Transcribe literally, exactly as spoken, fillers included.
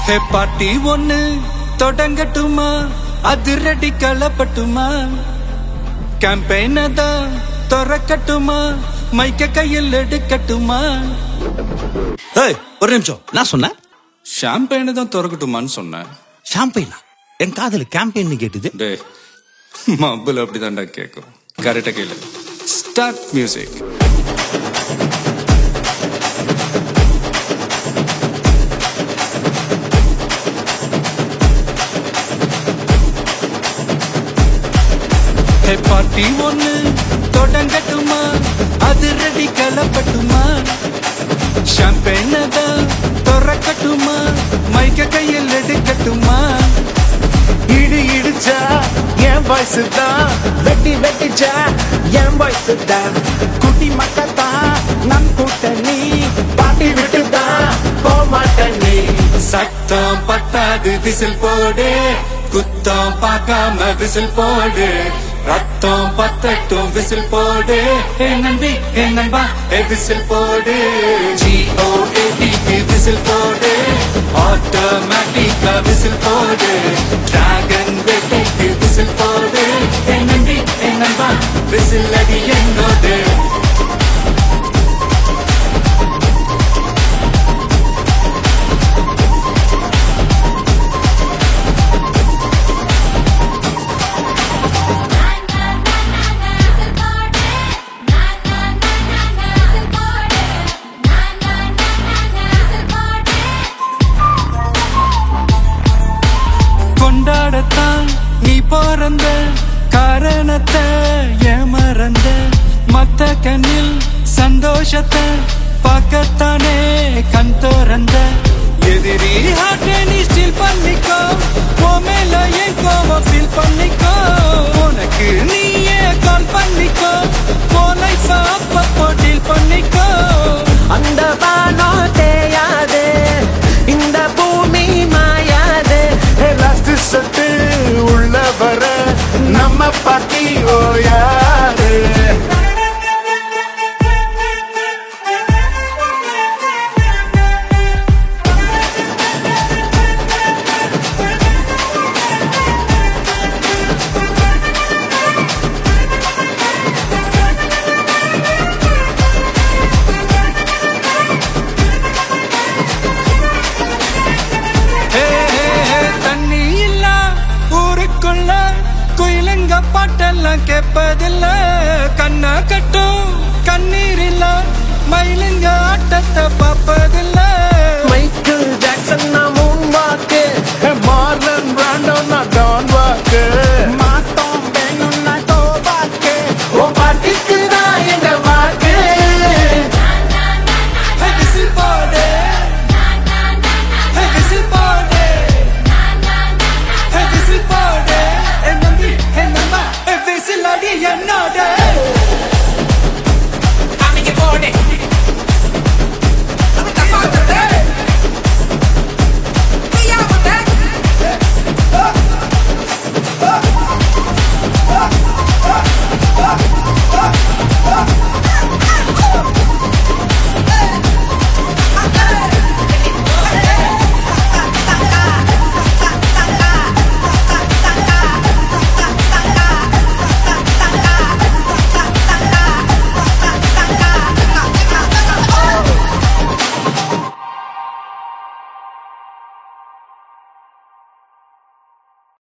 ஹே பாட்டி ஒன்னு தொடங்கட்டுமா, அதிரடி களப்பட்டுமா, கேம்பெயின தான் திறக்கட்டுமா, மைக்க கையில் எடுக்கட்டுமா? ஏய் ஒரு நிமிஷம், நான் சொன்னேன் ஷாம்பெயின தான் திறக்கட்டுமான்னு சொன்னேன். ஷாம்பெயினா? என் காதல கேம்பெயின் கேட்டுது. டே மబ్బுல அப்படிதான்டா கேட்கும். கரெக்டா கேளு. Start music. பாட்டி ஒண்ணு தொடங்கட்டுமா, அதிரடி களப்பட்டுமா, ஷாம்பெயின தான் திறக்கட்டுமா, மைக்க கையில் எடுக்கட்டுமா? இடி இடிச்சா என் வாய்ஸ் தான், வெட்டி வெட்டிச்சா என் வாய்ஸ் தான், குட்டி மக்கத்தான் நம் கூட்டணி, பாட்டி விட்டுதான் போமாட்ட நீ. சத்தம் பத்தாது விசில் போடு, குத்தம் பார்க்காம விசில் போடு, ரத்தம் பத்தட்டும் விசில் போடு, ஏ நம்பி ஏ நண்பா ஏ விசில் போடு, G O A T whistle போடு, ஆட்டோமேட்டிக்கா விசில் போடு, டிராகன் வேட்டைக்கு விசில் போடு, ஏ நம்பி ஏ நண்பா விசில் அடி என்னோடு. கொண்டாடத்தான் நீ பிறந்த காரணத்தை ஏமறந்த, மத்த கண்ணில் சந்தோஷத்தை பார்க்கத்தானே கண் திறந்த, எதிரி ஹார்ட்டை நீ ஸ்டீல் பண்ணிக்கோ, மேல என் கோவம் ஃபீல் பண்ணிக்கோ, உனக்கு நீயே கால் பண்ணிக்கோ, லைஃப் அப்பப்போ டீல் பண்ணிக்கோ. அந்த வானோ தேயாது, இந்த பூமி மாயாது, லாஸ்ட் சட்டு உள்ள வர நம்ம பாட்டி ஓயாது. குயிலங்க பாட்டெல்லாம் கேட்பதில்ல, கண்ணா கட்டும் கண்ணீர் இல்ல, மயிலுங்க ஆட்டத்தை பார்ப்பதில்ல. Michael Jackson moonwalk, Marlon Brando